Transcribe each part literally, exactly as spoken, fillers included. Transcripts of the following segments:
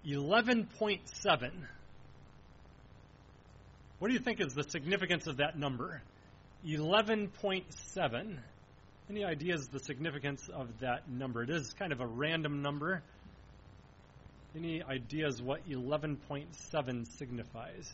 eleven point seven. What do you think is the significance of that number? eleven point seven. Any ideas the significance of that number? It is kind of a random number. Any ideas what eleven point seven signifies?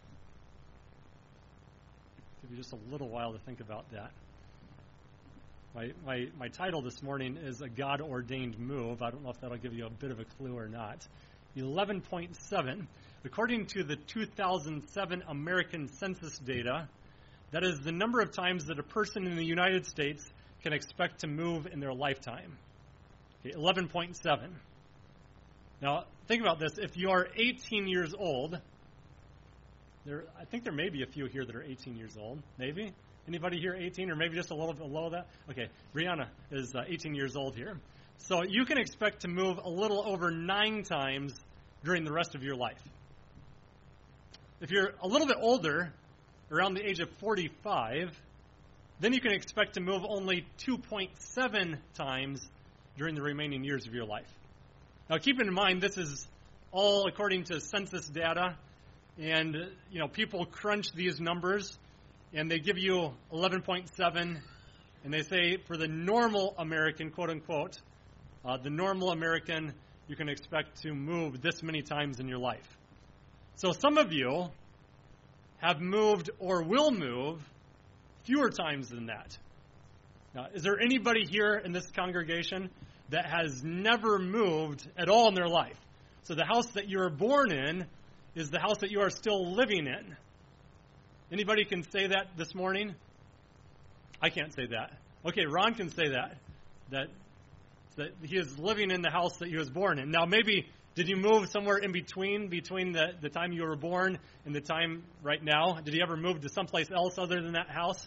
Give you just a little while to think about that. My, my, my title this morning is A God-Ordained Move. I don't know if that'll give you a bit of a clue or not. eleven point seven, according to the two thousand seven American Census data, that is the number of times that a person in the United States can expect to move in their lifetime. Okay, eleven point seven. Now, think about this. If you are eighteen years old, there, I think there may be a few here that are eighteen years old. Maybe? Anybody here eighteen, or maybe just a little below that? Okay, Brianna is uh, eighteen years old here. So you can expect to move a little over nine times during the rest of your life. If you're a little bit older, around the age of forty-five, then you can expect to move only two point seven times during the remaining years of your life. Now, keep in mind, this is all according to census data, and you know people crunch these numbers, and they give you eleven point seven, and they say for the normal American, quote unquote, uh, the normal American, you can expect to move this many times in your life. So some of you have moved or will move fewer times than that. Now, is there anybody here in this congregation that has never moved at all in their life? So the house that you were born in is the house that you are still living in. Anybody can say that this morning? I can't say that. Okay, Ron can say that. That, that he is living in the house that he was born in. Now, maybe, did you move somewhere in between, between the, the time you were born and the time right now? Did you ever move to someplace else other than that house?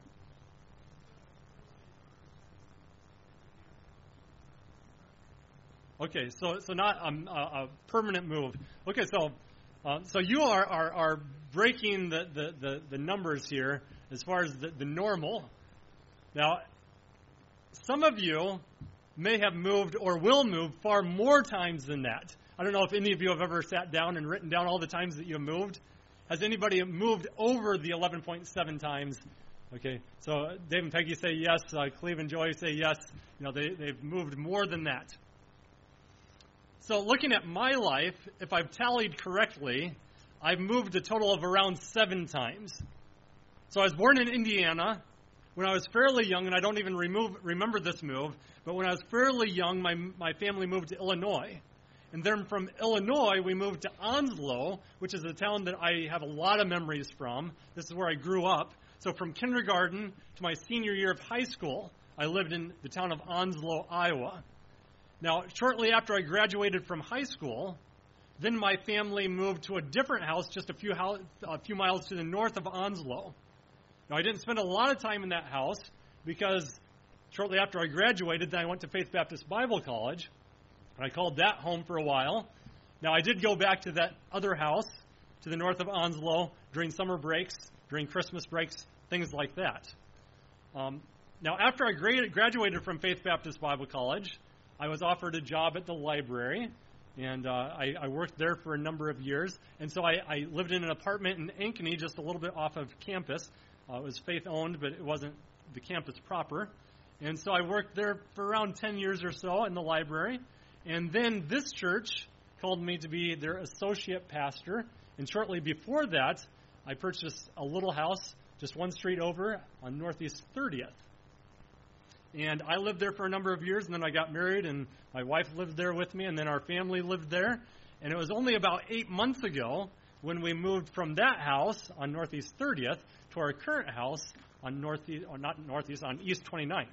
Okay, so so not um, a, a permanent move. Okay, so uh, so you are, are, are breaking the, the, the, the numbers here as far as the, the normal. Now, some of you may have moved or will move far more times than that. I don't know if any of you have ever sat down and written down all the times that you have moved. Has anybody moved over the eleven point seven times? Okay, so Dave and Peggy say yes. Uh, Cleve and Joy say yes. You know, they, they've moved more than that. So looking at my life, if I've tallied correctly, I've moved a total of around seven times. So I was born in Indiana. When I was fairly young, and I don't even remove, remember this move, but when I was fairly young, my, my family moved to Illinois. And then from Illinois, we moved to Onslow, which is a town that I have a lot of memories from. This is where I grew up. So from kindergarten to my senior year of high school, I lived in the town of Onslow, Iowa. Now, shortly after I graduated from high school, then my family moved to a different house just a few, house, a few miles to the north of Onslow. Now, I didn't spend a lot of time in that house because shortly after I graduated, then I went to Faith Baptist Bible College, and I called that home for a while. Now, I did go back to that other house to the north of Onslow during summer breaks, during Christmas breaks, things like that. Um, now, after I gra- graduated from Faith Baptist Bible College, I was offered a job at the library, and uh, I, I worked there for a number of years. And so I, I lived in an apartment in Ankeny, just a little bit off of campus. Uh, it was faith-owned, but it wasn't the campus proper. And so I worked there for around ten years or so in the library. And then this church called me to be their associate pastor. And shortly before that, I purchased a little house just one street over on Northeast thirtieth. And I lived there for a number of years, and then I got married, and my wife lived there with me, and then our family lived there. And it was only about eight months ago when we moved from that house on Northeast thirtieth to our current house on Northeast, or not Northeast, on East twenty-ninth.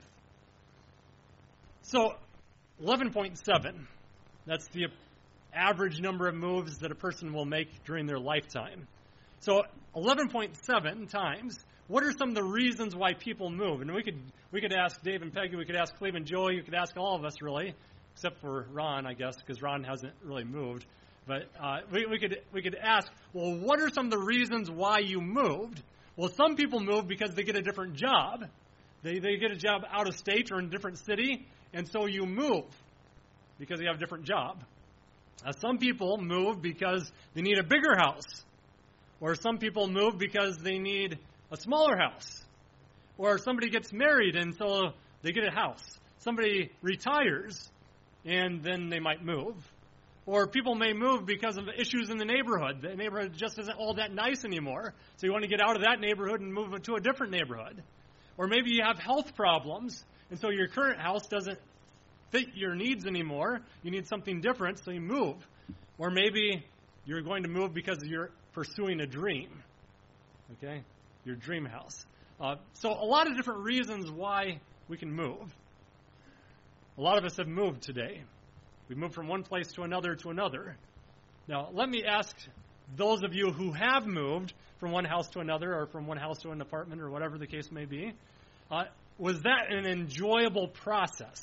So eleven point seven, that's the average number of moves that a person will make during their lifetime. So eleven point seven times, what are some of the reasons why people move? And we could we could ask Dave and Peggy, we could ask Cleve and Joey, you could ask all of us really, except for Ron, I guess, because Ron hasn't really moved. But uh, we, we could we could ask, well, what are some of the reasons why you moved? Well, some people move because they get a different job. They they get a job out of state or in a different city, and so you move because you have a different job. Uh, some people move because they need a bigger house. Or some people move because they need a smaller house. Or somebody gets married and so they get a house. Somebody retires and then they might move. Or people may move because of issues in the neighborhood. The neighborhood just isn't all that nice anymore. So you want to get out of that neighborhood and move to a different neighborhood. Or maybe you have health problems, and so your current house doesn't fit your needs anymore. You need something different, so you move. Or maybe you're going to move because you're pursuing a dream. Okay? Your dream house. Uh, so a lot of different reasons why we can move. A lot of us have moved today. We moved from one place to another to another. Now, let me ask those of you who have moved from one house to another or from one house to an apartment or whatever the case may be, uh, was that an enjoyable process?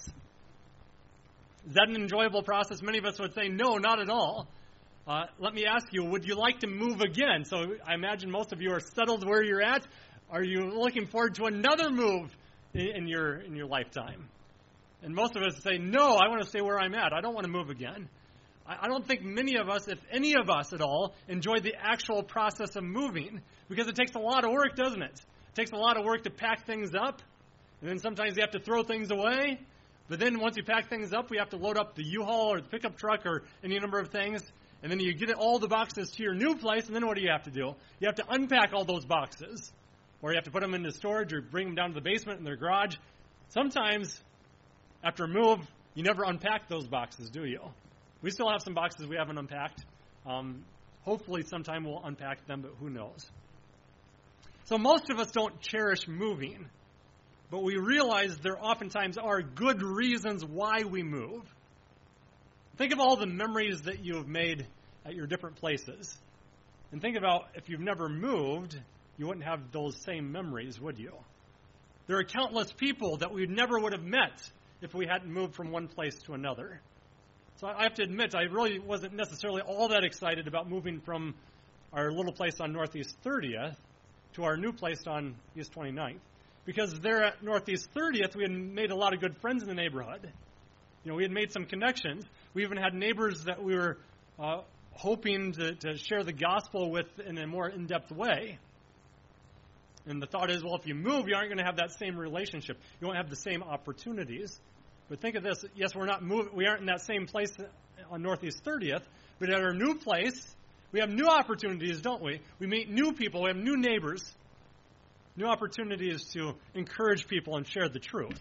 Is that an enjoyable process? Many of us would say, no, not at all. Uh, let me ask you, would you like to move again? So I imagine most of you are settled where you're at. Are you looking forward to another move in, in your in your lifetime? And most of us say, no, I want to stay where I'm at. I don't want to move again. I, I don't think many of us, if any of us at all, enjoy the actual process of moving because it takes a lot of work, doesn't it? It takes a lot of work to pack things up, and then sometimes you have to throw things away. But then once you pack things up, we have to load up the U-Haul or the pickup truck or any number of things, and then you get all the boxes to your new place, and then what do you have to do? You have to unpack all those boxes, or you have to put them into storage or bring them down to the basement in their garage. Sometimes after a move, you never unpack those boxes, do you? We still have some boxes we haven't unpacked. Um, hopefully sometime we'll unpack them, but who knows? So most of us don't cherish moving, but we realize there oftentimes are good reasons why we move. Think of all the memories that you have made at your different places. And think about if you've never moved, you wouldn't have those same memories, would you? There are countless people that we never would have met if we hadn't moved from one place to another. So I have to admit, I really wasn't necessarily all that excited about moving from our little place on Northeast thirtieth to our new place on East twenty-ninth. Because there at Northeast thirtieth, we had made a lot of good friends in the neighborhood. You know, we had made some connections. We even had neighbors that we were uh, hoping to, to share the gospel with in a more in-depth way. And the thought is, well, if you move, you aren't going to have that same relationship. You won't have the same opportunities. But think of this. Yes, we're not moving. We aren't in that same place on Northeast thirtieth. But at our new place, we have new opportunities, don't we? We meet new people. We have new neighbors. New opportunities to encourage people and share the truth.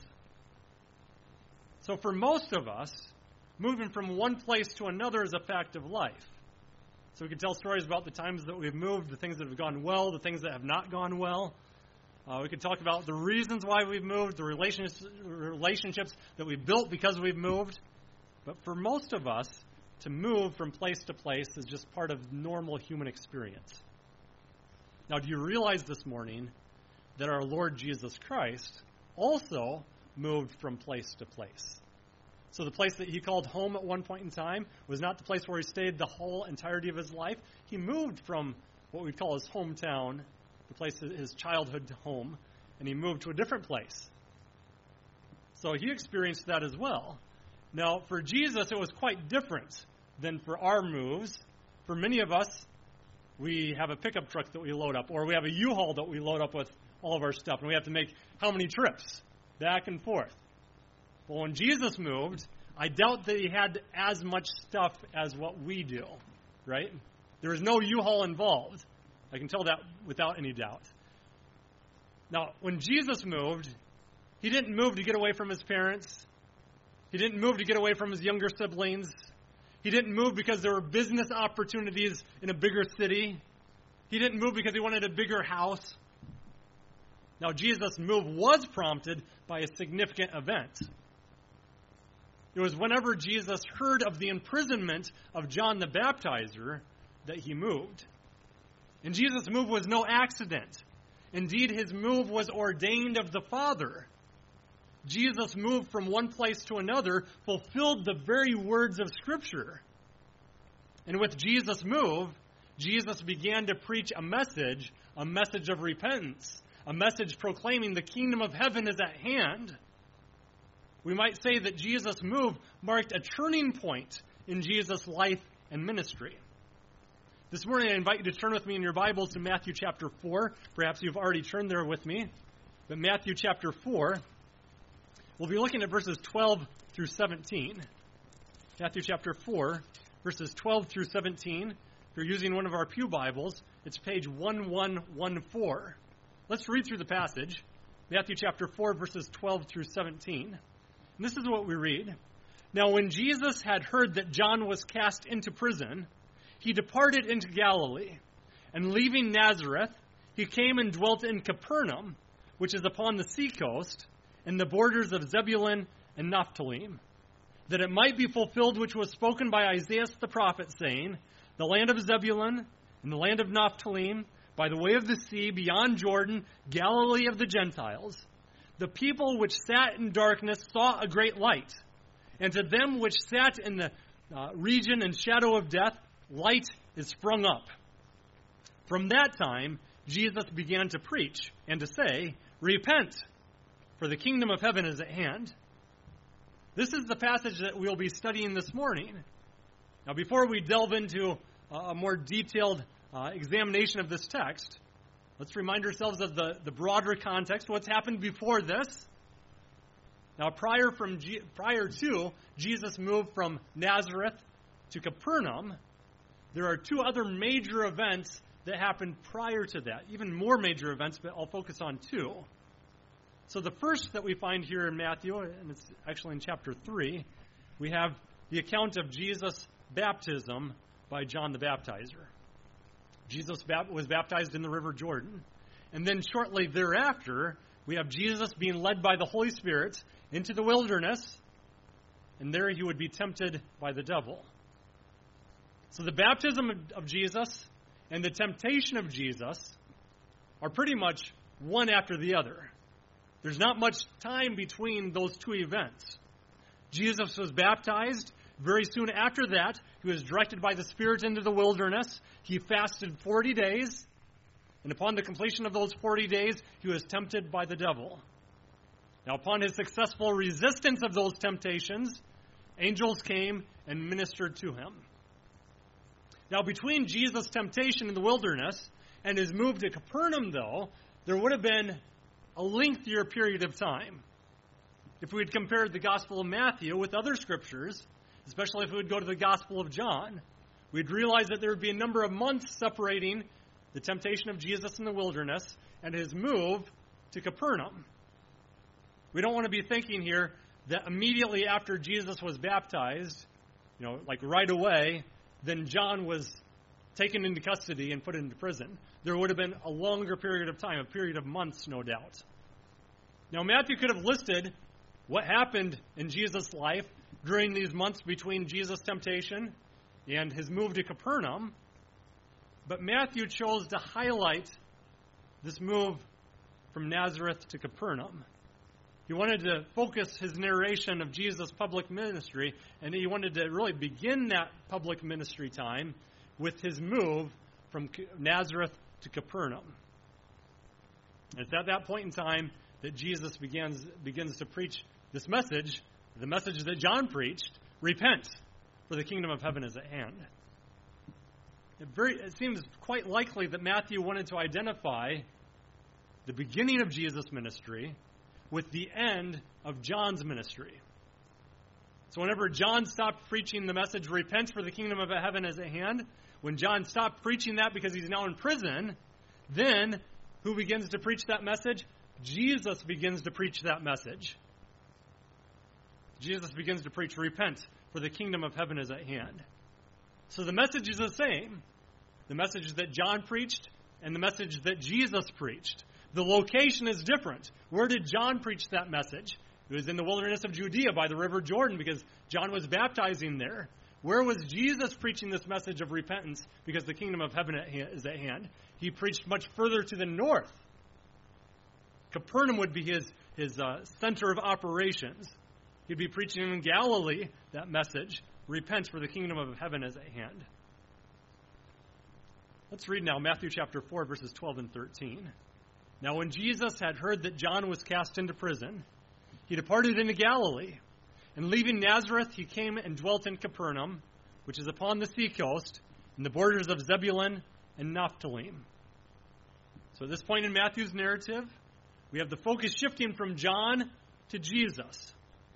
So for most of us, moving from one place to another is a fact of life. So we can tell stories about the times that we've moved, the things that have gone well, the things that have not gone well. Uh, we could talk about the reasons why we've moved, the relationships, relationships that we've built because we've moved. But for most of us, to move from place to place is just part of normal human experience. Now, do you realize this morning that our Lord Jesus Christ also moved from place to place? So the place that he called home at one point in time was not the place where he stayed the whole entirety of his life. He moved from what we'd call his hometown, the place, his childhood home, and he moved to a different place. So he experienced that as well. Now, for Jesus, it was quite different than for our moves. For many of us, we have a pickup truck that we load up, or we have a U-Haul that we load up with all of our stuff, and we have to make how many trips back and forth. Well, when Jesus moved, I doubt that he had as much stuff as what we do, right? There was no U-Haul involved. I can tell that without any doubt. Now, when Jesus moved, he didn't move to get away from his parents. He didn't move to get away from his younger siblings. He didn't move because there were business opportunities in a bigger city. He didn't move because he wanted a bigger house. Now, Jesus' move was prompted by a significant event. It was whenever Jesus heard of the imprisonment of John the Baptizer that he moved. And Jesus' move was no accident. Indeed, his move was ordained of the Father. Jesus' move from one place to another fulfilled the very words of Scripture. And with Jesus' move, Jesus began to preach a message, a message of repentance, a message proclaiming the kingdom of heaven is at hand. We might say that Jesus' move marked a turning point in Jesus' life and ministry. This morning I invite you to turn with me in your Bibles to Matthew chapter four. Perhaps you've already turned there with me. But Matthew chapter four, we'll be looking at verses twelve through seventeen. Matthew chapter four, verses twelve through seventeen. If you're using one of our pew Bibles, it's page eleven fourteen. Let's read through the passage. Matthew chapter four, verses twelve through seventeen. And this is what we read. Now when Jesus had heard that John was cast into prison, he departed into Galilee, and leaving Nazareth, he came and dwelt in Capernaum, which is upon the seacoast, in the borders of Zebulun and Naphtali, that it might be fulfilled which was spoken by Isaiah the prophet, saying, the land of Zebulun and the land of Naphtali, by the way of the sea, beyond Jordan, Galilee of the Gentiles, the people which sat in darkness saw a great light, and to them which sat in the uh, region and shadow of death, light is sprung up. From that time, Jesus began to preach and to say, repent, for the kingdom of heaven is at hand. This is the passage that we'll be studying this morning. Now, before we delve into a more detailed uh, examination of this text, let's remind ourselves of the, the broader context, what's happened before this. Now, prior, from G- prior to Jesus' move from Nazareth to Capernaum, there are two other major events that happened prior to that, even more major events, but I'll focus on two. So the first that we find here in Matthew, and it's actually in chapter three, we have the account of Jesus' baptism by John the Baptizer. Jesus was baptized in the River Jordan. And then shortly thereafter, we have Jesus being led by the Holy Spirit into the wilderness, and there he would be tempted by the devil. So the baptism of, of Jesus and the temptation of Jesus are pretty much one after the other. There's not much time between those two events. Jesus was baptized. Very soon after that, he was directed by the Spirit into the wilderness. He fasted forty days. And upon the completion of those forty days, he was tempted by the devil. Now, upon his successful resistance of those temptations, angels came and ministered to him. Now, between Jesus' temptation in the wilderness and his move to Capernaum, though, there would have been a lengthier period of time. If we had compared the Gospel of Matthew with other scriptures, especially if we would go to the Gospel of John, we'd realize that there would be a number of months separating the temptation of Jesus in the wilderness and his move to Capernaum. We don't want to be thinking here that immediately after Jesus was baptized, you know, like right away, then John was taken into custody and put into prison. There would have been a longer period of time, a period of months, no doubt. Now, Matthew could have listed what happened in Jesus' life during these months between Jesus' temptation and his move to Capernaum, but Matthew chose to highlight this move from Nazareth to Capernaum. He wanted to focus his narration of Jesus' public ministry, and he wanted to really begin that public ministry time with his move from Nazareth to Capernaum. It's at that point in time that Jesus begins, begins to preach this message, the message that John preached, repent, for the kingdom of heaven is at hand. It, very, it seems quite likely that Matthew wanted to identify the beginning of Jesus' ministry with the end of John's ministry. So whenever John stopped preaching the message, repent for the kingdom of heaven is at hand, when John stopped preaching that because he's now in prison, then who begins to preach that message? Jesus begins to preach that message. Jesus begins to preach, repent, for the kingdom of heaven is at hand. So the message is the same. The message that John preached and the message that Jesus preached. The location is different. Where did John preach that message? It was in the wilderness of Judea by the River Jordan because John was baptizing there. Where was Jesus preaching this message of repentance because the kingdom of heaven is at hand? He preached much further to the north. Capernaum would be his, his uh, center of operations. He'd be preaching in Galilee that message, repent for the kingdom of heaven is at hand. Let's read now Matthew chapter four, verses twelve and thirteen. Now when Jesus had heard that John was cast into prison, he departed into Galilee. And leaving Nazareth, he came and dwelt in Capernaum, which is upon the seacoast, in the borders of Zebulun and Naphtali. So at this point in Matthew's narrative, we have the focus shifting from John to Jesus.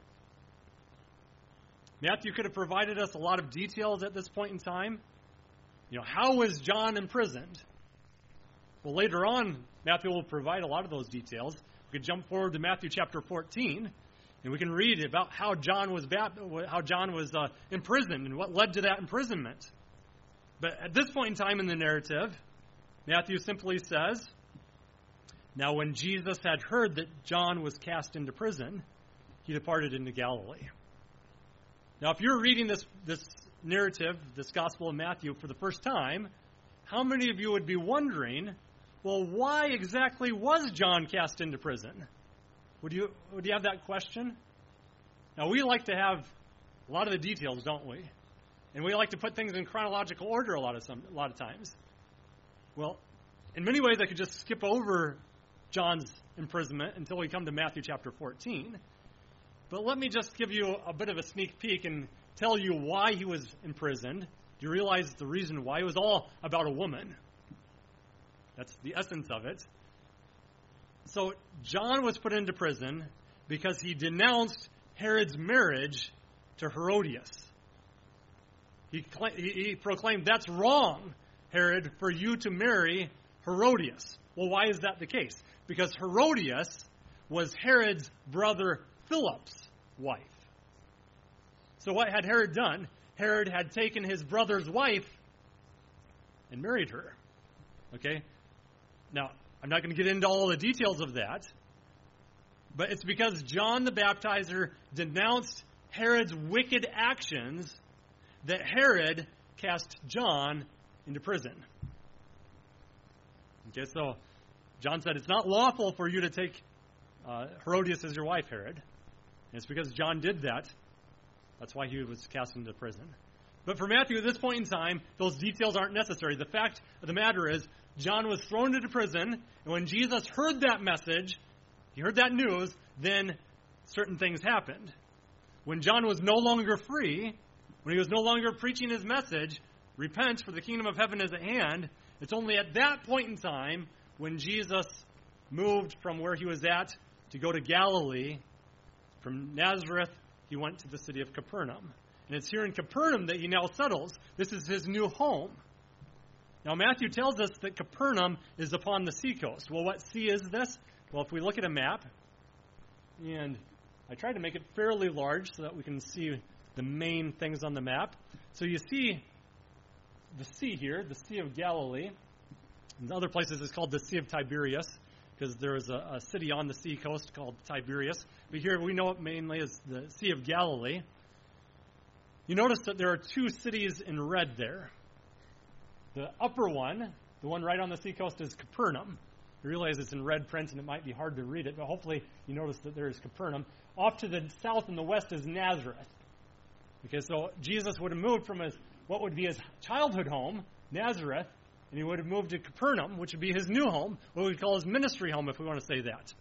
Matthew could have provided us a lot of details at this point in time. You know, how was John imprisoned? Well, later on, Matthew will provide a lot of those details. We could jump forward to Matthew chapter fourteen, and we can read about how John was how John was uh, imprisoned and what led to that imprisonment. But at this point in time in the narrative, Matthew simply says, "Now when Jesus had heard that John was cast into prison, he departed into Galilee." Now, if you're reading this, this narrative, this Gospel of Matthew, for the first time, how many of you would be wondering, well, why exactly was John cast into prison? Would you, would you have that question? Now, we like to have a lot of the details, don't we? And we like to put things in chronological order a lot of some, a lot of times. Well, in many ways, I could just skip over John's imprisonment until we come to Matthew chapter fourteen. But let me just give you a bit of a sneak peek and tell you why he was imprisoned. Do you realize the reason why? It was all about a woman. That's the essence of it. So John was put into prison because he denounced Herod's marriage to Herodias. He, he, he proclaimed, "That's wrong, Herod, for you to marry Herodias." Well, why is that the case? Because Herodias was Herod's brother Philip's wife. So what had Herod done? Herod had taken his brother's wife and married her. Okay? Now, I'm not going to get into all the details of that, but it's because John the Baptizer denounced Herod's wicked actions that Herod cast John into prison. Okay, so John said, "It's not lawful for you to take uh, Herodias as your wife, Herod." And it's because John did that. That's why he was cast into prison. But for Matthew, at this point in time, those details aren't necessary. The fact of the matter is, John was thrown into prison, and when Jesus heard that message, he heard that news, then certain things happened. When John was no longer free, when he was no longer preaching his message, "Repent, for the kingdom of heaven is at hand," it's only at that point in time when Jesus moved from where he was at to go to Galilee. From Nazareth, he went to the city of Capernaum. And it's here in Capernaum that he now settles. This is his new home. Now, Matthew tells us that Capernaum is upon the seacoast. Well, what sea is this? Well, if we look at a map, and I tried to make it fairly large so that we can see the main things on the map. So you see the sea here, the Sea of Galilee. In other places, it's called the Sea of Tiberias, because there is a, a city on the sea coast called Tiberias. But here we know it mainly as the Sea of Galilee. You notice that there are two cities in red there. The upper one, the one right on the sea coast, is Capernaum. You realize it's in red print and it might be hard to read it, but hopefully you notice that there is Capernaum. Off to the south and the west is Nazareth. Okay, so Jesus would have moved from his what would be his childhood home, Nazareth, and he would have moved to Capernaum, which would be his new home, what we call his ministry home, if we want to say that.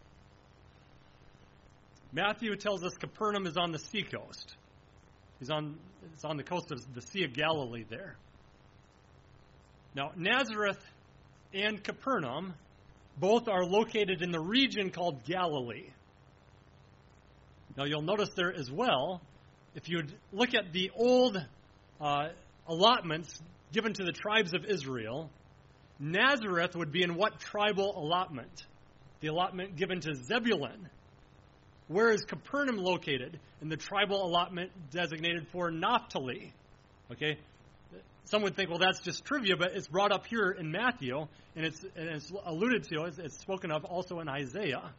Matthew tells us Capernaum is on the seacoast. He's on, it's on the coast of the Sea of Galilee there. Now, Nazareth and Capernaum both are located in the region called Galilee. Now, you'll notice there as well, if you look at the old uh, allotments given to the tribes of Israel, Nazareth would be in what tribal allotment? The allotment given to Zebulun. Where is Capernaum located? In the tribal allotment designated for Naphtali. Okay? Some would think, well, that's just trivia, but it's brought up here in Matthew, and it's, and it's alluded to, it's, it's spoken of also in Isaiah.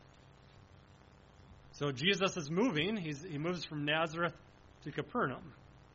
So Jesus is moving. He's, he moves from Nazareth to Capernaum.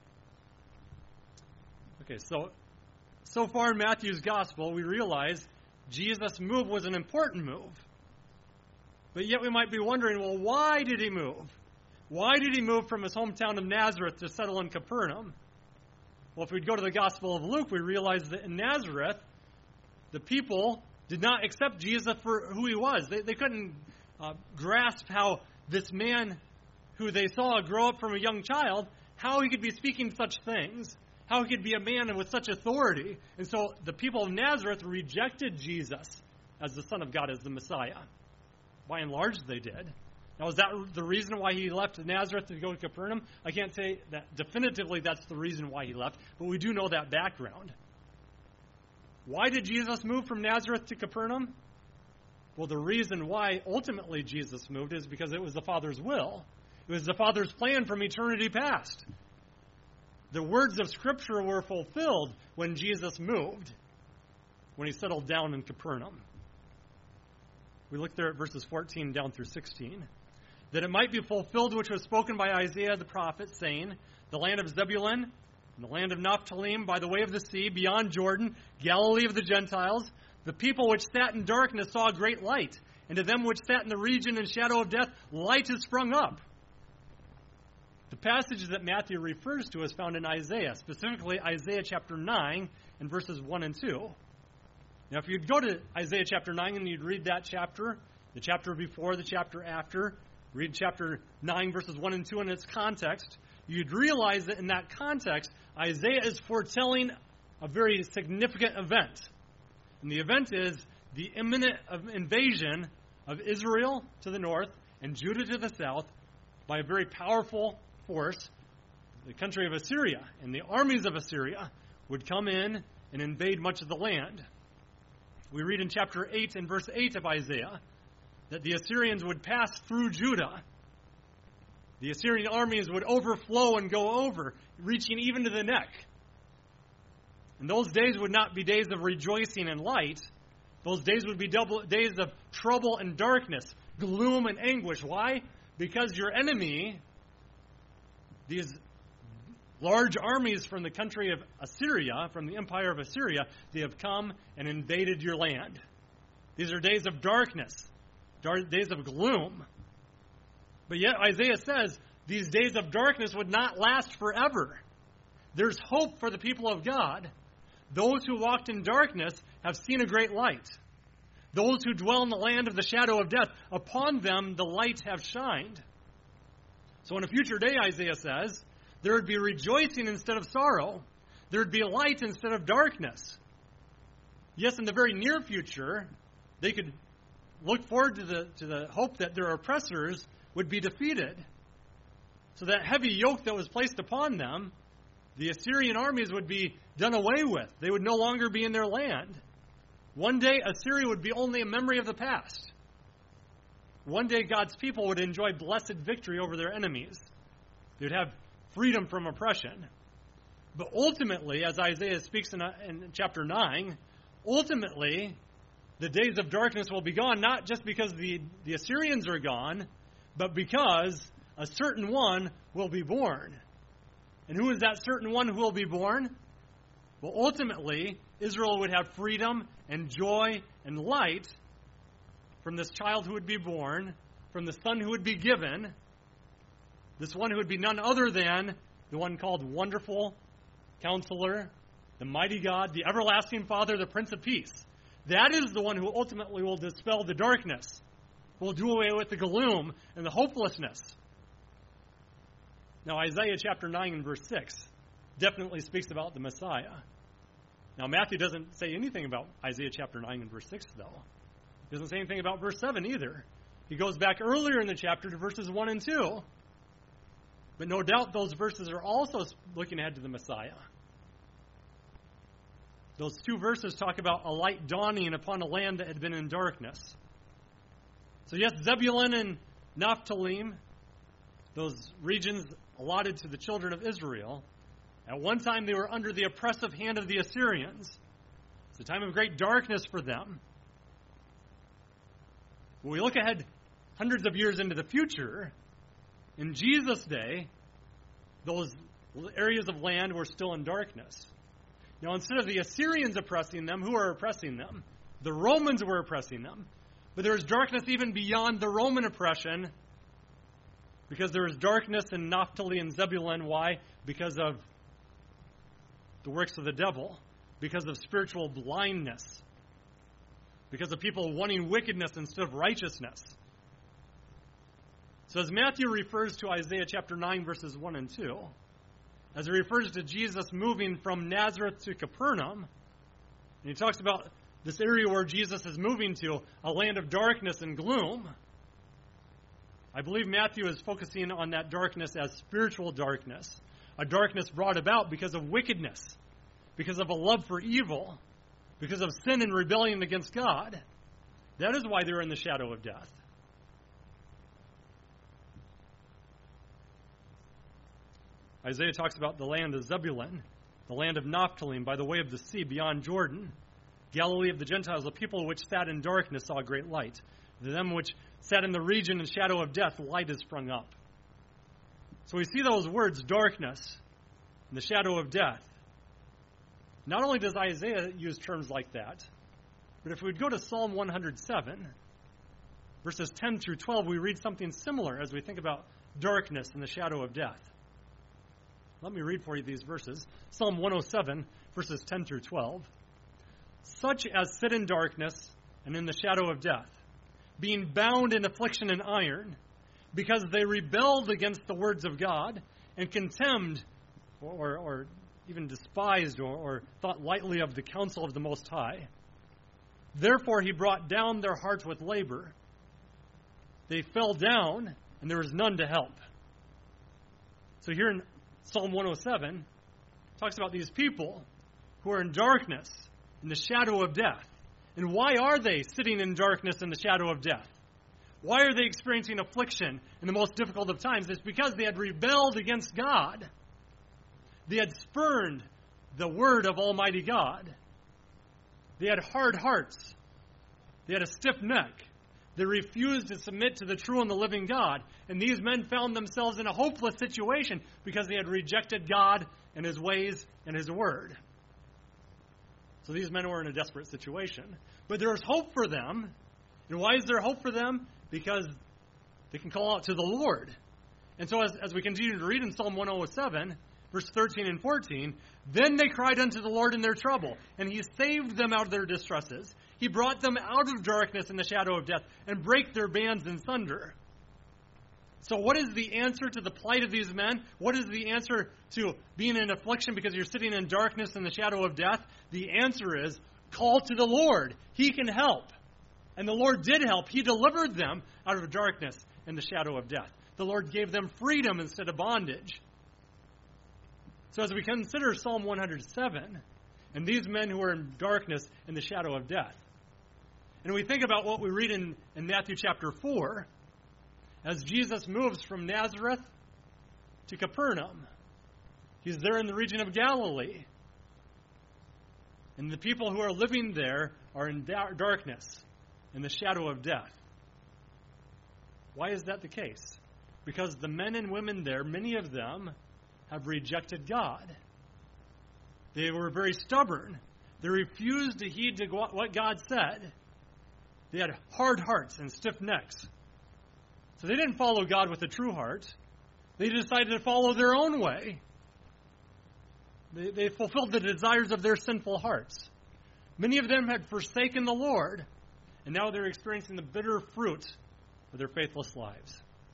Okay, so so far in Matthew's gospel, we realize Jesus' move was an important move. But yet we might be wondering, well, why did he move? Why did he move from his hometown of Nazareth to settle in Capernaum? Well, if we'd go to the Gospel of Luke, we realize that in Nazareth, the people did not accept Jesus for who he was. They, they couldn't uh, grasp how this man who they saw grow up from a young child how he could be speaking such things, how he could be a man with such authority. And so the people of Nazareth rejected Jesus as the Son of God, as the Messiah. By and large, they did. Now, is that the reason why he left Nazareth to go to Capernaum? I can't say that definitively that's the reason why he left, but we do know that background. Why did Jesus move from Nazareth to Capernaum? Well, the reason why ultimately Jesus moved is because it was the Father's will. It was the Father's plan from eternity past. The words of Scripture were fulfilled when Jesus moved, when he settled down in Capernaum. We look there at verses fourteen down through sixteen. That it might be fulfilled which was spoken by Isaiah the prophet, saying, the land of Zebulun and the land of Naphtali by the way of the sea, beyond Jordan, Galilee of the Gentiles, the people which sat in darkness saw a great light, and to them which sat in the region and shadow of death, light has sprung up. The passage that Matthew refers to is found in Isaiah, specifically Isaiah chapter nine and verses one and two. Now, if you'd go to Isaiah chapter nine and you'd read that chapter, the chapter before, the chapter after, read chapter nine, verses one and two in its context, you'd realize that in that context, Isaiah is foretelling a very significant event. And the event is the imminent invasion of Israel to the north and Judah to the south by a very powerful force, the country of Assyria. And the armies of Assyria would come in and invade much of the land. We read in chapter eight and verse eight of Isaiah that the Assyrians would pass through Judah. The Assyrian armies would overflow and go over, reaching even to the neck. And those days would not be days of rejoicing and light. Those days would be double, days of trouble and darkness, gloom and anguish. Why? Because your enemy, these large armies from the country of Assyria, from the empire of Assyria, they have come and invaded your land. These are days of darkness, days of gloom. But yet Isaiah says these days of darkness would not last forever. There's hope for the people of God. Those who walked in darkness have seen a great light. Those who dwell in the land of the shadow of death, upon them the light have shined. So in a future day, Isaiah says, there would be rejoicing instead of sorrow. There would be light instead of darkness. Yes, in the very near future, they could look forward to the, to the hope that their oppressors would be defeated. So that heavy yoke that was placed upon them, the Assyrian armies would be done away with. They would no longer be in their land. One day, Assyria would be only a memory of the past. One day, God's people would enjoy blessed victory over their enemies. They would have freedom from oppression. But ultimately, as Isaiah speaks in, in chapter nine, ultimately, the days of darkness will be gone, not just because the, the Assyrians are gone, but because a certain one will be born. And who is that certain one who will be born? Well, ultimately, Israel would have freedom and joy and light from this child who would be born, from the son who would be given, this one who would be none other than the one called Wonderful Counselor, the Mighty God, the Everlasting Father, the Prince of Peace. That is the one who ultimately will dispel the darkness, will do away with the gloom and the hopelessness. Now, Isaiah chapter nine and verse six definitely speaks about the Messiah. Now, Matthew doesn't say anything about Isaiah chapter nine and verse six, though. He doesn't say anything about verse seven either. He goes back earlier in the chapter to verses one and two. But no doubt those verses are also looking ahead to the Messiah. Those two verses talk about a light dawning upon a land that had been in darkness. So yes, Zebulun and Naphtali, those regions allotted to the children of Israel, at one time they were under the oppressive hand of the Assyrians. It's a time of great darkness for them. When we look ahead hundreds of years into the future, in Jesus' day, those areas of land were still in darkness. Now, instead of the Assyrians oppressing them, who are oppressing them? The Romans were oppressing them. But there is darkness even beyond the Roman oppression, because there is darkness in Naphtali and Zebulun. Why? Because of the works of the devil, because of spiritual blindness, because of people wanting wickedness instead of righteousness. So as Matthew refers to Isaiah chapter nine, verses one and two, as he refers to Jesus moving from Nazareth to Capernaum. And he talks about this area where Jesus is moving to, a land of darkness and gloom. I believe Matthew is focusing on that darkness as spiritual darkness, a darkness brought about because of wickedness, because of a love for evil, because of sin and rebellion against God. That is why they're in the shadow of death. Isaiah talks about the land of Zebulun, the land of Naphtali, by the way of the sea beyond Jordan. Galilee of the Gentiles, the people which sat in darkness saw a great light. To them which sat in the region and shadow of death, light has sprung up. So we see those words, darkness, and the shadow of death. Not only does Isaiah use terms like that, but if we would go to Psalm one hundred seven, verses ten through twelve, we read something similar as we think about darkness and the shadow of death. Let me read for you these verses. Psalm one oh seven, verses ten through twelve. Such as sit in darkness and in the shadow of death, being bound in affliction and iron, because they rebelled against the words of God and contemned or, or, or even despised or, or thought lightly of the counsel of the Most High. Therefore he brought down their hearts with labor. They fell down, and there was none to help. So here in Psalm one oh seven, it talks about these people who are in darkness, in the shadow of death. And why are they sitting in darkness in the shadow of death? Why are they experiencing affliction in the most difficult of times? It's because they had rebelled against God. They had spurned the word of Almighty God. They had hard hearts. They had a stiff neck. They refused to submit to the true and the living God. And these men found themselves in a hopeless situation because they had rejected God and His ways and His word. So these men were in a desperate situation. But there is hope for them. And why is there hope for them? Because they can call out to the Lord. And so as, as we continue to read in Psalm one oh seven, verse thirteen and fourteen, then they cried unto the Lord in their trouble, and He saved them out of their distresses. He brought them out of darkness and the shadow of death, and brake their bands in sunder. So what is the answer to the plight of these men? What is the answer to being in affliction because you're sitting in darkness and the shadow of death? The answer is, call to the Lord. He can help. And the Lord did help. He delivered them out of darkness and the shadow of death. The Lord gave them freedom instead of bondage. So as we consider Psalm one hundred seven, and these men who are in darkness and the shadow of death, and we think about what we read in, in Matthew chapter four, as Jesus moves from Nazareth to Capernaum. He's there in the region of Galilee. And the people who are living there are in da- darkness, in the shadow of death. Why is that the case? Because the men and women there, many of them, have rejected God. They were very stubborn. They refused to heed to what God said. They had hard hearts and stiff necks. So they didn't follow God with a true heart. They decided to follow their own way. They, they fulfilled the desires of their sinful hearts. Many of them had forsaken the Lord, and now they're experiencing the bitter fruit of their faithless lives.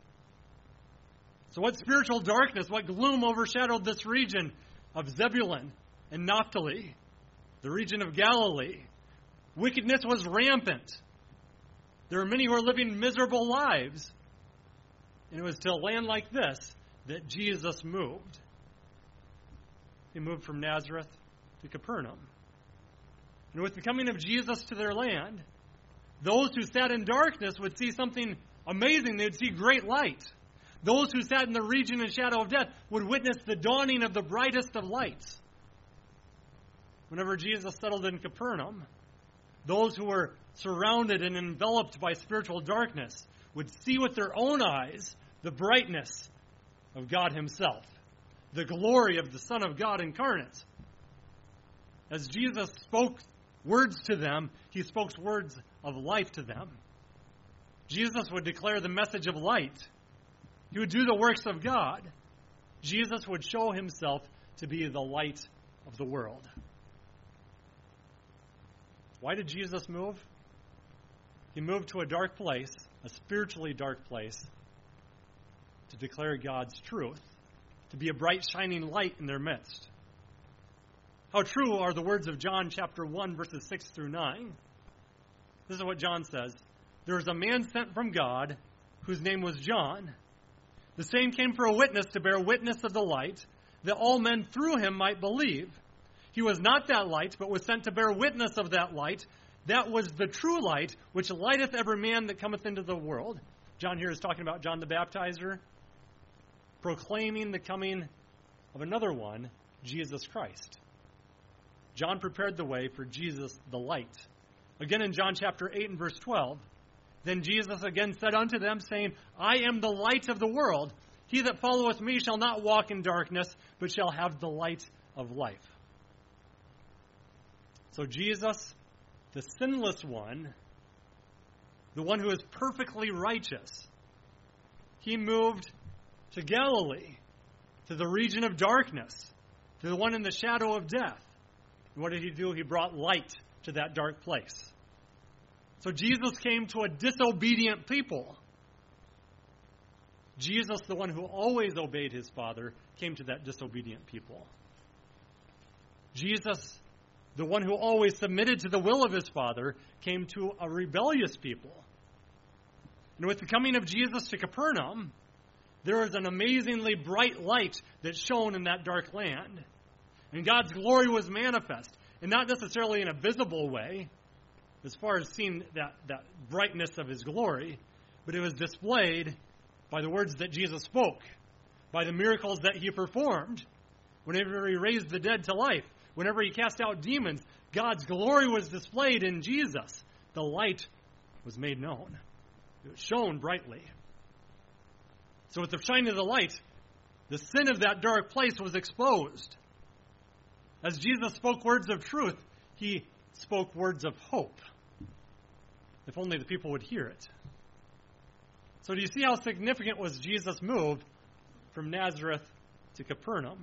So what spiritual darkness, what gloom overshadowed this region of Zebulun and Naphtali, the region of Galilee? Wickedness was rampant. There are many who are living miserable lives. And it was to a land like this that Jesus moved. He moved from Nazareth to Capernaum. And with the coming of Jesus to their land, those who sat in darkness would see something amazing. They would see great light. Those who sat in the region and shadow of death would witness the dawning of the brightest of lights. Whenever Jesus settled in Capernaum, those who were surrounded and enveloped by spiritual darkness would see with their own eyes the brightness of God Himself, the glory of the Son of God incarnate. As Jesus spoke words to them, He spoke words of life to them. Jesus would declare the message of light. He would do the works of God. Jesus would show Himself to be the light of the world. Why did Jesus move? He moved to a dark place, a spiritually dark place, to declare God's truth, to be a bright, shining light in their midst. How true are the words of John chapter one, verses six through nine. This is what John says. There was a man sent from God whose name was John. The same came for a witness to bear witness of the light, that all men through him might believe. He was not that light, but was sent to bear witness of that light. That was the true light, which lighteth every man that cometh into the world. John here is talking about John the Baptizer, proclaiming the coming of another one, Jesus Christ. John prepared the way for Jesus the light. Again in John chapter eight and verse twelve, then Jesus again said unto them, saying, I am the light of the world. He that followeth me shall not walk in darkness, but shall have the light of life. So Jesus, the sinless one, the one who is perfectly righteous, he moved to Galilee, to the region of darkness, to the one in the shadow of death. And what did he do? He brought light to that dark place. So Jesus came to a disobedient people. Jesus, the one who always obeyed his Father, came to that disobedient people. Jesus, the one who always submitted to the will of his Father, came to a rebellious people. And with the coming of Jesus to Capernaum, there was an amazingly bright light that shone in that dark land. And God's glory was manifest, and not necessarily in a visible way, as far as seeing that, that brightness of his glory, but it was displayed by the words that Jesus spoke, by the miracles that he performed. Whenever he raised the dead to life, whenever he cast out demons, God's glory was displayed in Jesus. The light was made known. It shone brightly. So with the shining of the light, the sin of that dark place was exposed. As Jesus spoke words of truth, he spoke words of hope. If only the people would hear it. So do you see how significant was Jesus' move from Nazareth to Capernaum?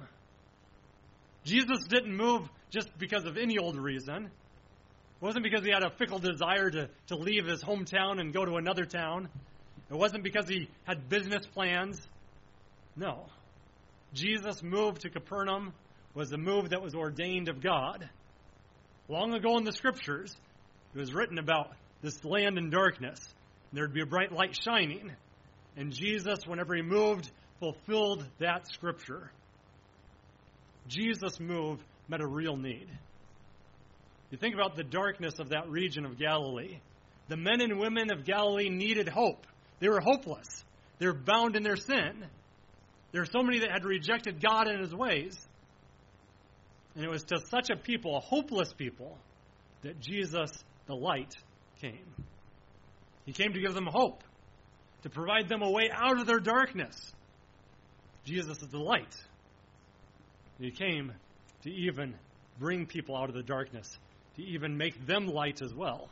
Jesus didn't move just because of any old reason. It wasn't because he had a fickle desire to, to leave his hometown and go to another town. It wasn't because he had business plans. No. Jesus' move to Capernaum was a move that was ordained of God. Long ago in the Scriptures, it was written about this land in darkness. There would be a bright light shining. And Jesus, whenever he moved, fulfilled that Scripture. Jesus' move met a real need. You think about the darkness of that region of Galilee. The men and women of Galilee needed hope. They were hopeless. They were bound in their sin. There were so many that had rejected God and his ways. And it was to such a people, a hopeless people, that Jesus, the light, came. He came to give them hope, to provide them a way out of their darkness. Jesus is the light. He came to even bring people out of the darkness, to even make them light as well.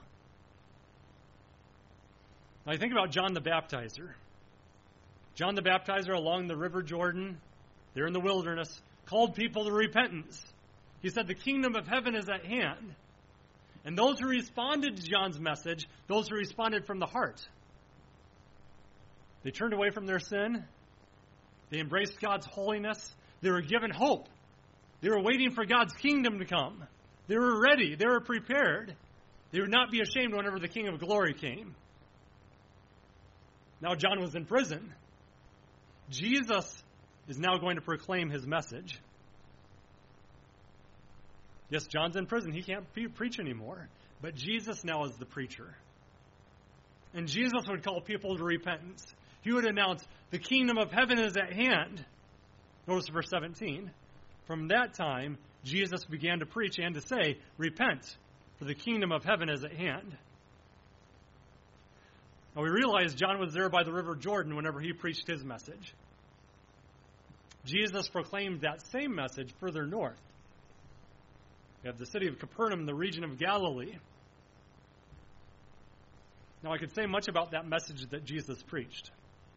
Now I think about John the Baptizer. John the Baptizer along the River Jordan, there in the wilderness, called people to repentance. He said, the kingdom of heaven is at hand. And those who responded to John's message, those who responded from the heart, they turned away from their sin. They embraced God's holiness. They were given hope. They were waiting for God's kingdom to come. They were ready. They were prepared. They would not be ashamed whenever the King of Glory came. Now John was in prison. Jesus is now going to proclaim his message. Yes, John's in prison. He can't pre- preach anymore. But Jesus now is the preacher. And Jesus would call people to repentance. He would announce, the kingdom of heaven is at hand. Notice verse seventeen. From that time, Jesus began to preach and to say, repent, for the kingdom of heaven is at hand. Now we realize John was there by the River Jordan whenever he preached his message. Jesus proclaimed that same message further north. We have the city of Capernaum, the region of Galilee. Now, I could say much about that message that Jesus preached.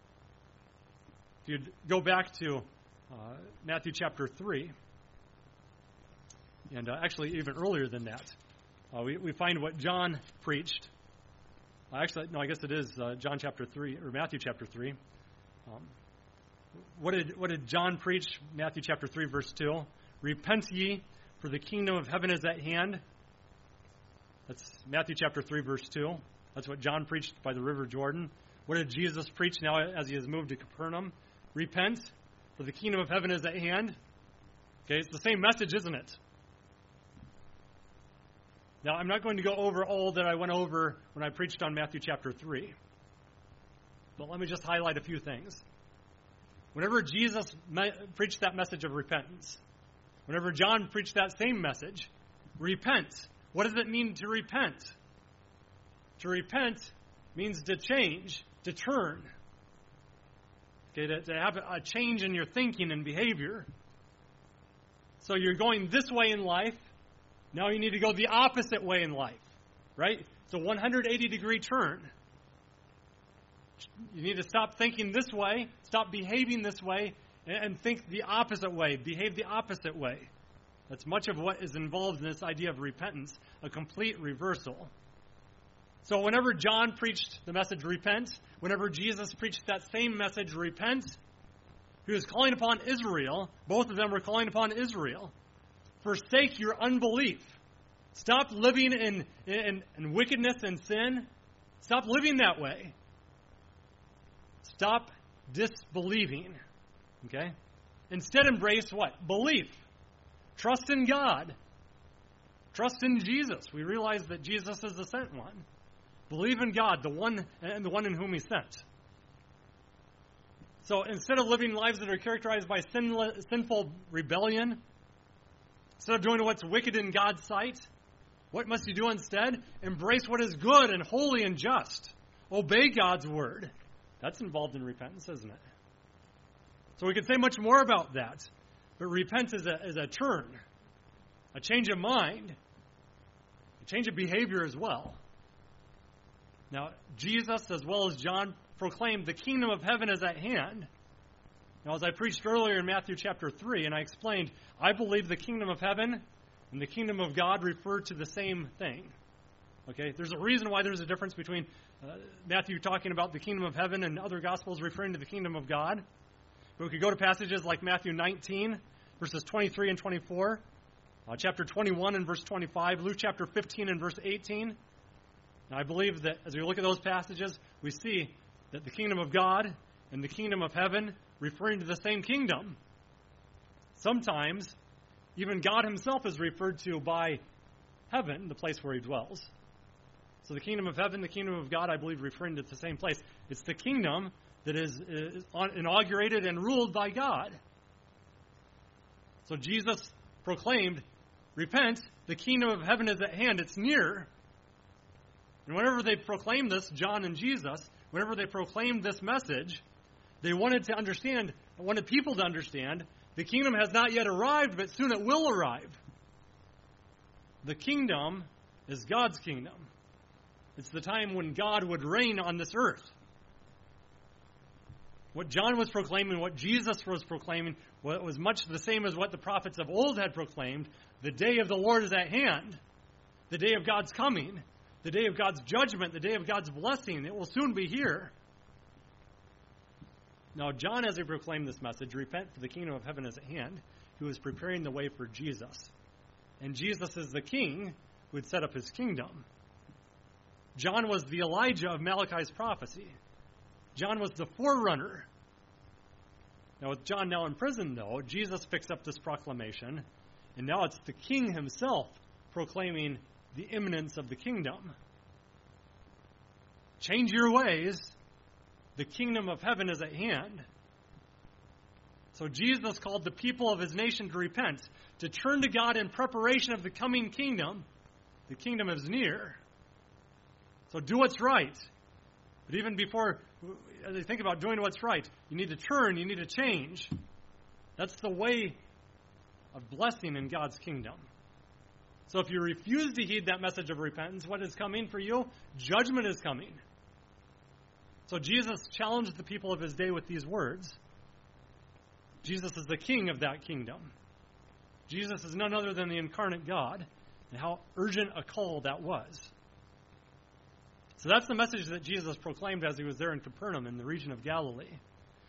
If you'd go back to uh, Matthew chapter three, and uh, actually even earlier than that, uh, we, we find what John preached. Uh, actually, no, I guess it is uh, John chapter three, or Matthew chapter three. Um, what did what did John preach? Matthew chapter three, verse two. Repent ye, for the kingdom of heaven is at hand. That's Matthew chapter three, verse two. That's what John preached by the river Jordan. What did Jesus preach now as he has moved to Capernaum? Repent, for the kingdom of heaven is at hand. Okay, it's the same message, isn't it? Now, I'm not going to go over all that I went over when I preached on Matthew chapter three. But let me just highlight a few things. Whenever Jesus me- preached that message of repentance, whenever John preached that same message, repent. What does it mean to repent? To repent means to change, to turn. Okay, to, to have a change in your thinking and behavior. So you're going this way in life. Now you need to go the opposite way in life, right? It's a one hundred eighty degree turn. You need to stop thinking this way, stop behaving this way, and think the opposite way, behave the opposite way. That's much of what is involved in this idea of repentance, a complete reversal. So whenever John preached the message, repent, whenever Jesus preached that same message, repent, he was calling upon Israel. Both of them were calling upon Israel. Forsake your unbelief. Stop living in, in, in wickedness and sin. Stop living that way. Stop disbelieving. Okay? Instead, embrace what? Belief. Trust in God. Trust in Jesus. We realize that Jesus is the sent one. Believe in God, the one and the one in whom He sent. So instead of living lives that are characterized by sinless, sinful rebellion, instead of doing what's wicked in God's sight, what must you do instead? Embrace what is good and holy and just. Obey God's word. That's involved in repentance, isn't it? So we could say much more about that. But repent is a, is a turn, a change of mind, a change of behavior as well. Now, Jesus, as well as John, proclaimed the kingdom of heaven is at hand. Now, as I preached earlier in Matthew chapter three, and I explained, I believe the kingdom of heaven and the kingdom of God refer to the same thing. Okay, there's a reason why there's a difference between uh, Matthew talking about the kingdom of heaven and other gospels referring to the kingdom of God. But we could go to passages like Matthew nineteen, verses twenty-three and twenty-four, uh, chapter twenty-one and verse twenty-five, Luke chapter fifteen and verse eighteen. Now, I believe that as we look at those passages, we see that the kingdom of God and the kingdom of heaven referring to the same kingdom. Sometimes, even God Himself is referred to by heaven, the place where He dwells. So the kingdom of heaven, the kingdom of God, I believe, referring to the same place. It's the kingdom that is, is inaugurated and ruled by God. So Jesus proclaimed, repent, the kingdom of heaven is at hand, it's near. And whenever they proclaimed this, John and Jesus, whenever they proclaimed this message, they wanted to understand, wanted people to understand, the kingdom has not yet arrived, but soon it will arrive. The kingdom is God's kingdom. It's the time when God would reign on this earth. What John was proclaiming, what Jesus was proclaiming, was much the same as what the prophets of old had proclaimed. The day of the Lord is at hand. The day of God's coming. The day of God's judgment. The day of God's blessing. It will soon be here. Now, John, as he proclaimed this message, repent, for the kingdom of heaven is at hand, he was preparing the way for Jesus. And Jesus is the king who would set up his kingdom. John was the Elijah of Malachi's prophecy. John was the forerunner. Now, with John now in prison, though, Jesus picks up this proclamation, and now it's the king himself proclaiming the imminence of the kingdom. Change your ways. The kingdom of heaven is at hand. So Jesus called the people of his nation to repent, to turn to God in preparation of the coming kingdom. The kingdom is near. So do what's right. But even before, as you think about doing what's right, you need to turn, you need to change. That's the way of blessing in God's kingdom. So if you refuse to heed that message of repentance, what is coming for you? Judgment is coming. So Jesus challenged the people of his day with these words. Jesus is the king of that kingdom. Jesus is none other than the incarnate God, and how urgent a call that was. So that's the message that Jesus proclaimed as he was there in Capernaum in the region of Galilee.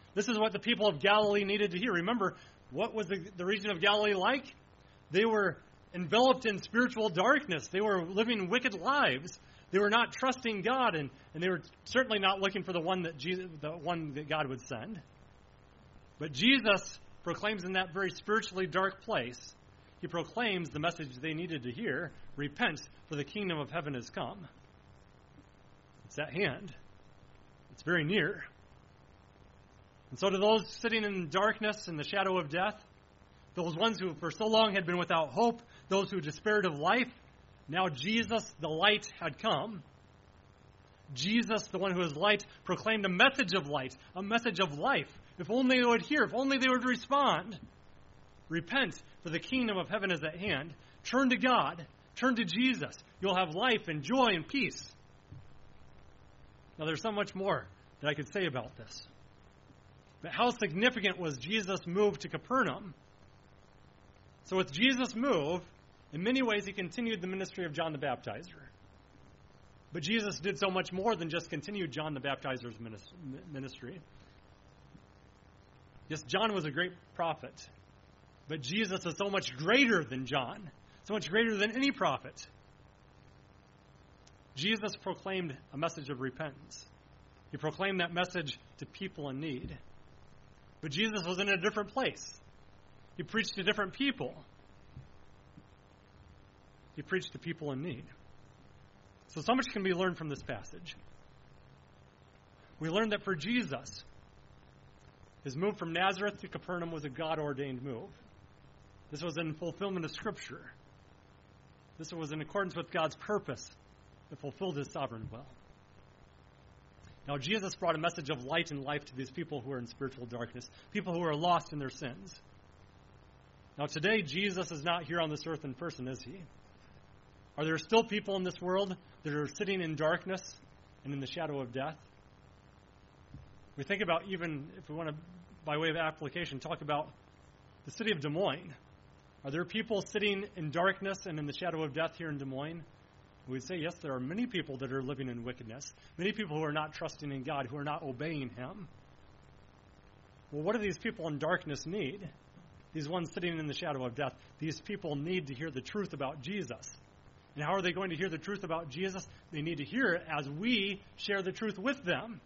This is what the people of Galilee needed to hear. Remember, what was the, the region of Galilee like? They were enveloped in spiritual darkness. They were living wicked lives. They were not trusting God, and, and they were certainly not looking for the one that Jesus, the one that God would send. But Jesus proclaims in that very spiritually dark place, he proclaims the message they needed to hear: repent, for the kingdom of heaven has come. It's at hand. It's very near. And so to those sitting in darkness and the shadow of death, those ones who for so long had been without hope, those who despaired of life, now Jesus, the light, had come. Jesus, the one who is light, proclaimed a message of light, a message of life. If only they would hear, if only they would respond. Repent, for the kingdom of heaven is at hand. Turn to God. Turn to Jesus. You'll have life and joy and peace. Now, there's so much more that I could say about this. But how significant was Jesus' move to Capernaum? So with Jesus' move, in many ways he continued the ministry of John the Baptizer. But Jesus did so much more than just continue John the Baptizer's ministry. Yes, John was a great prophet, but Jesus is so much greater than John, so much greater than any prophet. Jesus proclaimed a message of repentance. He proclaimed that message to people in need. But Jesus was in a different place. He preached to different people. He preached to people in need. So, so much can be learned from this passage. We learned that for Jesus, his move from Nazareth to Capernaum was a God-ordained move. This was in fulfillment of Scripture. This was in accordance with God's purpose that fulfilled his sovereign will. Now, Jesus brought a message of light and life to these people who are in spiritual darkness, people who are lost in their sins. Now, today, Jesus is not here on this earth in person, is he? Are there still people in this world that are sitting in darkness and in the shadow of death? We think about, even if we want to, by way of application, talk about the city of Des Moines. Are there people sitting in darkness and in the shadow of death here in Des Moines? We'd say, yes, there are many people that are living in wickedness, many people who are not trusting in God, who are not obeying him. Well, what do these people in darkness need? These ones sitting in the shadow of death, these people need to hear the truth about Jesus. And how are they going to hear the truth about Jesus? They need to hear it as we share the truth with them.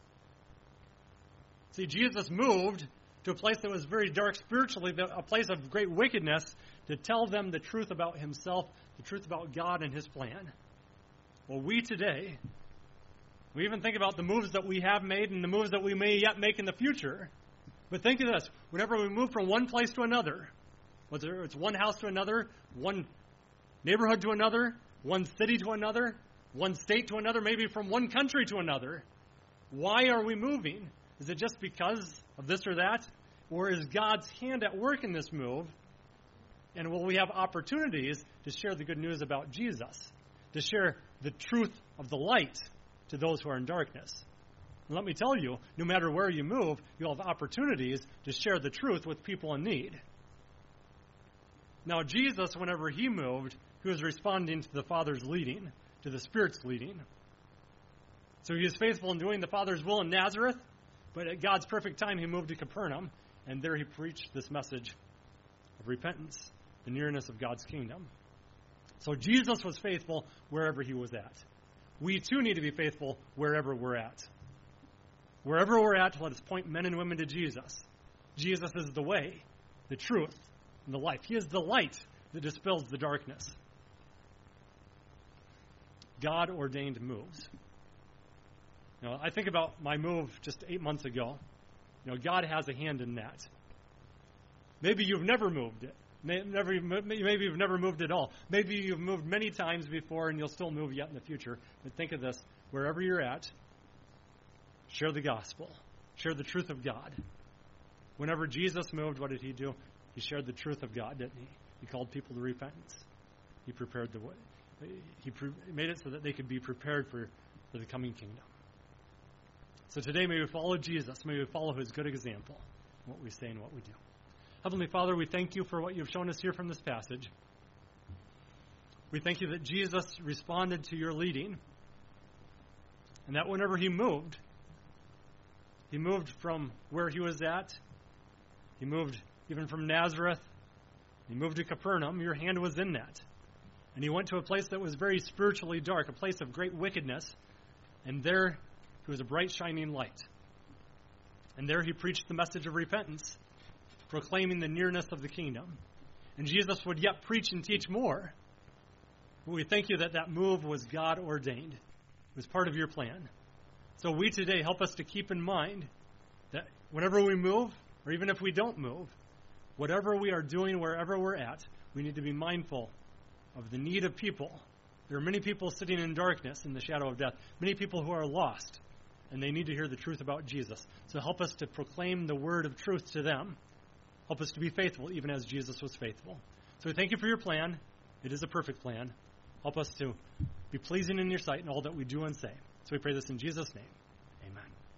See, Jesus moved to a place that was very dark spiritually, a place of great wickedness, to tell them the truth about himself, the truth about God and his plan. Well, we today, we even think about the moves that we have made and the moves that we may yet make in the future. But think of this. Whenever we move from one place to another, whether it's one house to another, one neighborhood to another, one city to another, one state to another, maybe from one country to another, why are we moving? Is it just because of this or that? Or is God's hand at work in this move? And will we have opportunities to share the good news about Jesus, to share the truth of the light to those who are in darkness? And let me tell you, no matter where you move, you'll have opportunities to share the truth with people in need. Now, Jesus, whenever he moved, he was responding to the Father's leading, to the Spirit's leading. So he was faithful in doing the Father's will in Nazareth, but at God's perfect time, he moved to Capernaum, and there he preached this message of repentance, the nearness of God's kingdom. So Jesus was faithful wherever he was at. We too need to be faithful wherever we're at. Wherever we're at, let us point men and women to Jesus. Jesus is the way, the truth, and the life. He is the light that dispels the darkness. God-ordained moves. You know, I think about my move just eight months ago. You know, God has a hand in that. Maybe you've never moved it. Maybe, maybe you've never moved at all. Maybe you've moved many times before and you'll still move yet in the future. But think of this. Wherever you're at, share the gospel. Share the truth of God. Whenever Jesus moved, what did he do? He shared the truth of God, didn't he? He called people to repentance. He prepared the way. He pre- made it so that they could be prepared for, for the coming kingdom. So today, may we follow Jesus. May we follow his good example in what we say and what we do. Heavenly Father, we thank you for what you've shown us here from this passage. We thank you that Jesus responded to your leading, and that whenever he moved, He moved from where he was at. He moved even from Nazareth. He moved to Capernaum. Your hand was in that. And he went to a place that was very spiritually dark, a place of great wickedness. And there he was a bright, shining light. And there he preached the message of repentance, proclaiming the nearness of the kingdom. And Jesus would yet preach and teach more. But we thank you that that move was God ordained. It was part of your plan. So we today help us to keep in mind that whenever we move, or even if we don't move, whatever we are doing, wherever we're at, we need to be mindful of the need of people. There are many people sitting in darkness in the shadow of death, many people who are lost, and they need to hear the truth about Jesus. So help us to proclaim the word of truth to them. Help us to be faithful, even as Jesus was faithful. So we thank you for your plan. It is a perfect plan. Help us to be pleasing in your sight in all that we do and say. So we pray this in Jesus' name.